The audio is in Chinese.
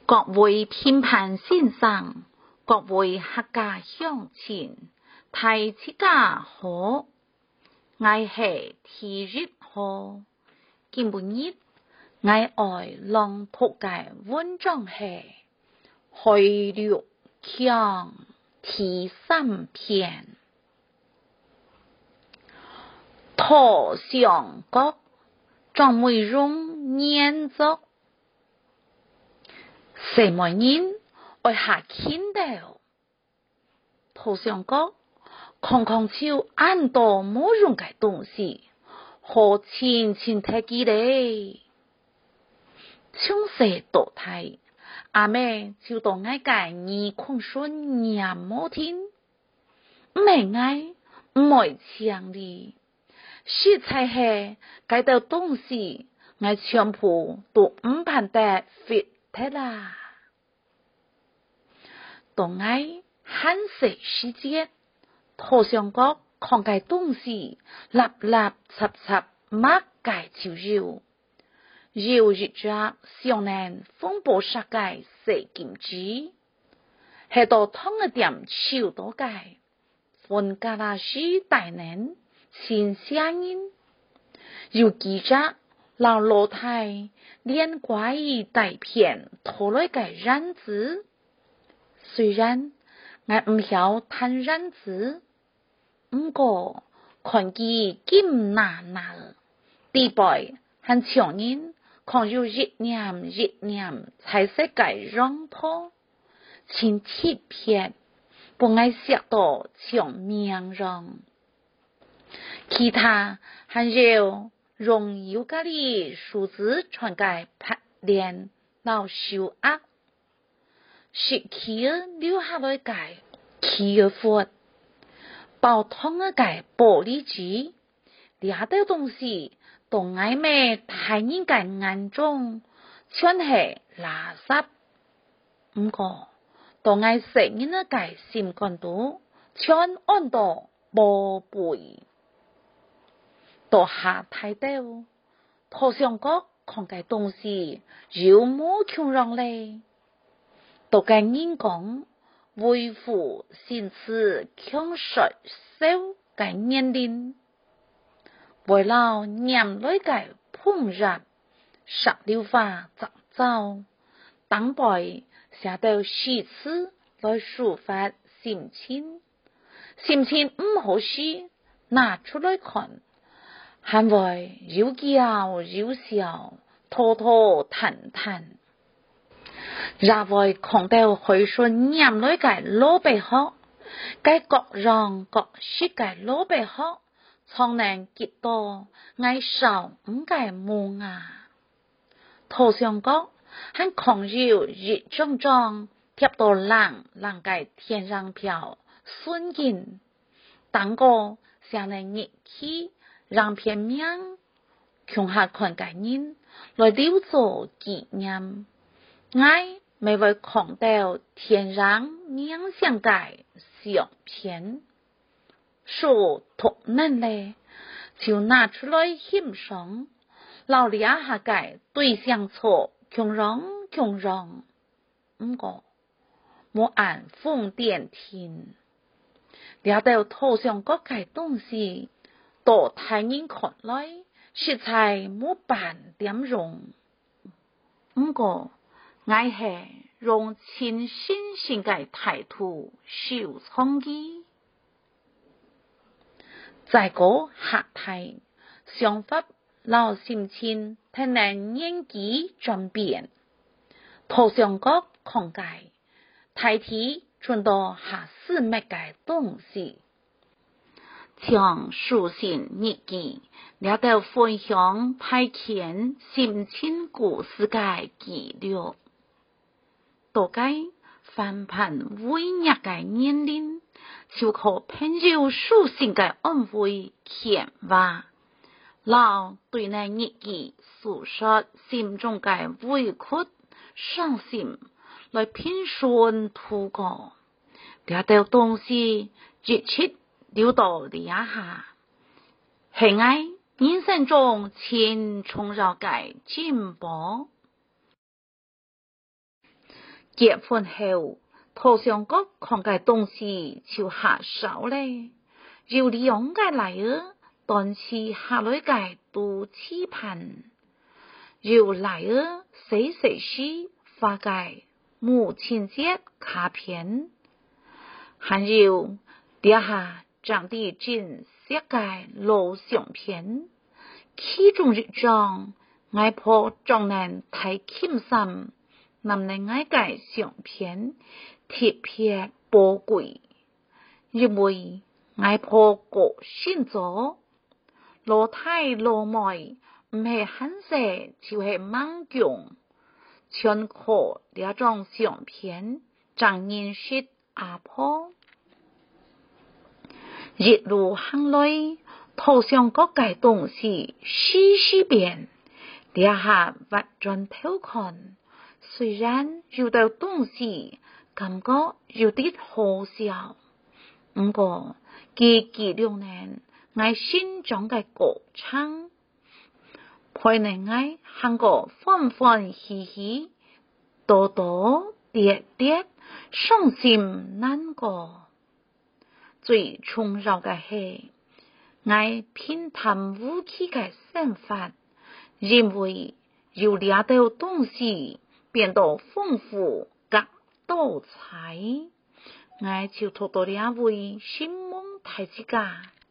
各位评判先生，各位客家乡亲，大家好，我是体育好，今日我愛朗讀嘅文章係去六強第3篇，托上角張美容演作。什麼人愛下傾到頭上角空空超按到冇用嘅東西好淺淺睇見咧從細到大阿妹就當愛介耳空順也冇聽唔係愛唔愛搶你實在係介到東西愛全部都唔判得 fit thế là當愛한세時節頭上角看cái東西立立插插乜cái就繞一隻少年風波殺cái死金枝喺度通一點手到cái分家啦是大人先聲音有記者老老太連怪異大片拖來個染字雖然我唔曉彈染字不過看見金拿拿地背和長人看有一念才識個讓拖前貼片不愛寫到像名人其他還有用有個的數字傳給拍臉老手壓是企留下來個企貨包通個玻璃紙兩道東西當愛咩大人個眼中全係垃圾不過當愛細人個心肝度全按到寶貝到下太到頭上角看個東西有冇強讓咧到個人講為父先此強率小個年齡為了念來個烹飪石榴花雜糟當背寫到詩詞來抒發心情唔好時拿出來看還會有叫有笑拖拖彈彈然會看到會說念來個老伯學該各樣各式個老伯學從能結到愛少唔該夢啊頭上角還狂有一種種貼到冷個天上飄瞬間當個像能熱氣讓片面窮下看個人來留作紀念愛未會看到天上影像個相片說同能咧就拿出來欣賞老李下個對象錯窮讓不過冇按風電聽了到頭上各個東西到大人看來實在冇半點用不過愛係用全新鮮嘅態度受創意再個下台想法老心情才能年紀轉變頭上角看個大體轉到下四物嘅東西將書信日記了到分享派遣心情故事嘅記錄到該翻盤微弱嘅年齡就可朋友書信嘅安慰牽話老對那日記訴說心中嘅委屈傷心來平順度過了到東西一切留到你下係愛人生中前重要嘅進步结婚後，土上國看嘅東西就下手咧，要利用嘅嚟兒，但是下來嘅都期盼，要嚟兒寫詩發嘅母親節卡片，還有底下長啲真色嘅老相片，其中一張外婆仲能睇輕心。能令我嘅相片特別寶貴，因為外婆過身咗，老太老妹唔係很細就係猛強，全靠呢張相片正認識阿婆。一路行來，土上國嘅東西細變，底下挖轉頭看。雖然有道東西感覺有啲好笑，不過佢記錄呢我心中嘅歌唱，陪你我行過歡歡喜喜，多多跌跌，傷心難過。最重要嘅係我平淡無奇嘅生活，因為有呢道東西。變得豐富及多彩，我就讀到兩位新夢大之家。